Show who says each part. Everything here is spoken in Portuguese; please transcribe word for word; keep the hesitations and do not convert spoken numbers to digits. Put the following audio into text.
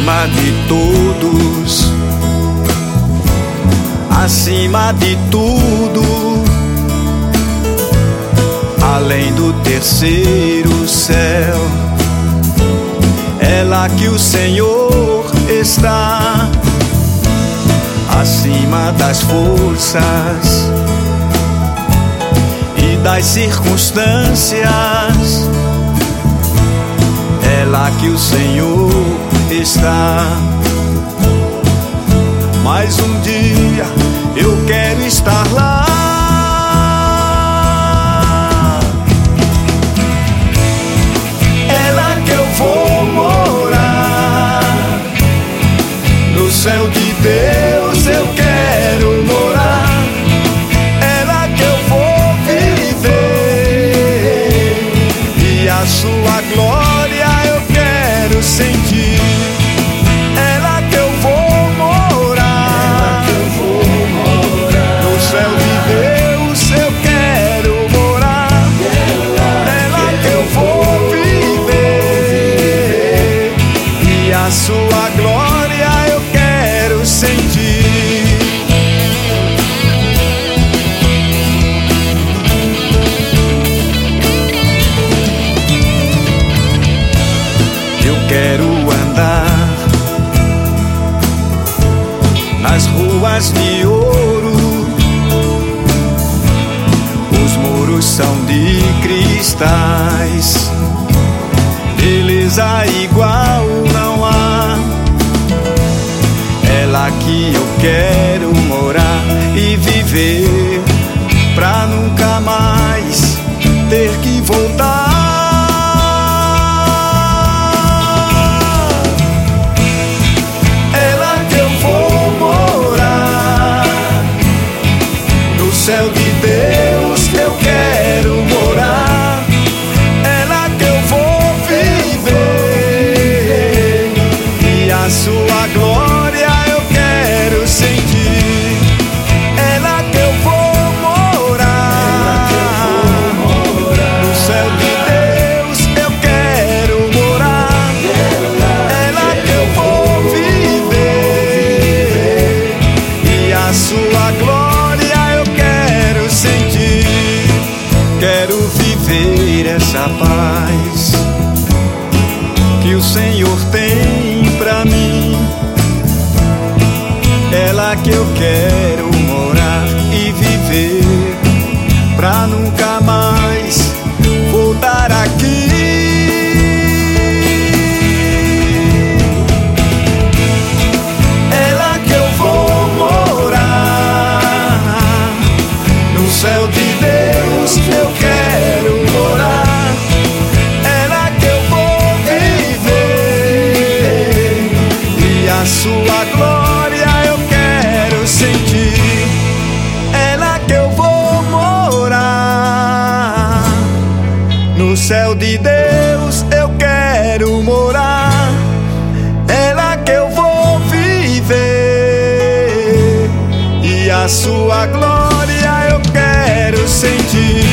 Speaker 1: acima de todos, acima de tudo, além do terceiro céu. É lá que o Senhor está, acima das forças e das circunstâncias. É lá que o Senhor está. Mais um dia eu quero estar lá. É lá que eu vou morar, no céu de Deus eu quero morar. É lá que eu vou viver e a sua glória eu quero sentir. É lá que eu vou morar, é lá que eu vou morar. No céu de Deus eu quero morar. É lá que eu vou viver e a sua glória eu quero sentir. Eu quero andar nas ruas de ouro. Os muros são de cristais, beleza igual não há. É lá que eu quero morar e viver, pra nunca mais ter que voltar. No céu de Deus eu quero morar. É lá que eu vou viver e a sua glória eu quero sentir. É lá que eu vou morar. No céu de Deus eu quero morar. É lá que eu vou viver e a sua glória sentir. Quero viver essa paz que o Senhor tem pra mim. É lá que eu quero morar e viver, pra nunca mais voltar aqui. É lá que eu vou morar, no céu de Deus eu quero morar. É lá que eu vou viver e a sua glória eu quero sentir. É lá que eu vou morar, no céu de Deus eu quero morar. É lá que eu vou viver e a sua glória eu quero sentir.